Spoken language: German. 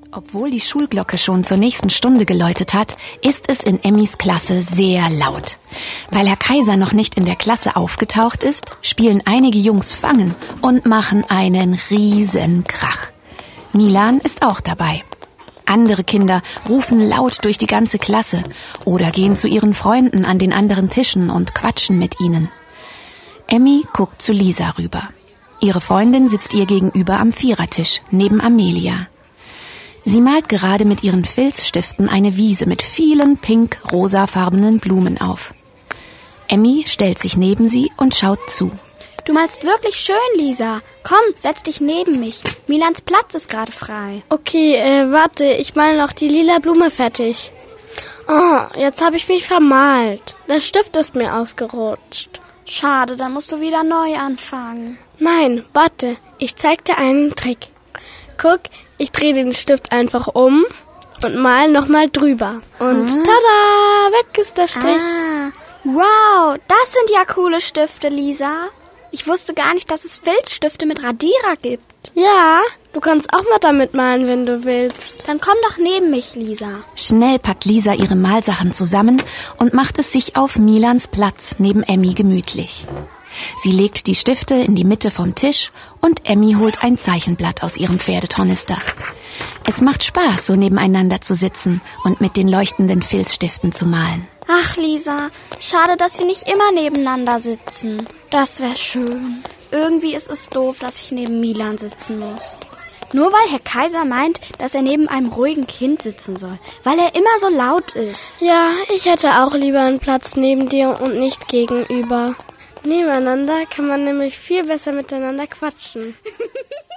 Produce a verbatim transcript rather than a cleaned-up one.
Obwohl die Schulglocke schon zur nächsten Stunde geläutet hat, ist es in Emmys Klasse sehr laut. Weil Herr Kaiser noch nicht in der Klasse aufgetaucht ist, spielen einige Jungs Fangen und machen einen riesen Krach. Milan ist auch dabei. Andere Kinder rufen laut durch die ganze Klasse oder gehen zu ihren Freunden an den anderen Tischen und quatschen mit ihnen. Emmy guckt zu Lisa rüber. Ihre Freundin sitzt ihr gegenüber am Vierertisch, neben Amelia. Sie malt gerade mit ihren Filzstiften eine Wiese mit vielen pink-rosafarbenen Blumen auf. Emmy stellt sich neben sie und schaut zu. Du malst wirklich schön, Lisa. Komm, setz dich neben mich. Milans Platz ist gerade frei. Okay, äh, warte, ich mal noch die lila Blume fertig. Oh, jetzt habe ich mich vermalt. Der Stift ist mir ausgerutscht. Schade, dann musst du wieder neu anfangen. Nein, warte, ich zeig dir einen Trick. Guck, ich drehe den Stift einfach um und mal nochmal drüber. Und ah. tada, weg ist der Strich. Ah, wow, das sind ja coole Stifte, Lisa. Ich wusste gar nicht, dass es Filzstifte mit Radierer gibt. Ja, du kannst auch mal damit malen, wenn du willst. Dann komm doch neben mich, Lisa. Schnell packt Lisa ihre Malsachen zusammen und macht es sich auf Milans Platz neben Emmy gemütlich. Sie legt die Stifte in die Mitte vom Tisch und Emmy holt ein Zeichenblatt aus ihrem Pferdetornister. Es macht Spaß, so nebeneinander zu sitzen und mit den leuchtenden Filzstiften zu malen. Ach, Lisa, schade, dass wir nicht immer nebeneinander sitzen. Das wäre schön. Irgendwie ist es doof, dass ich neben Milan sitzen muss. Nur weil Herr Kaiser meint, dass er neben einem ruhigen Kind sitzen soll, weil er immer so laut ist. Ja, ich hätte auch lieber einen Platz neben dir und nicht gegenüber. Nebeneinander kann man nämlich viel besser miteinander quatschen.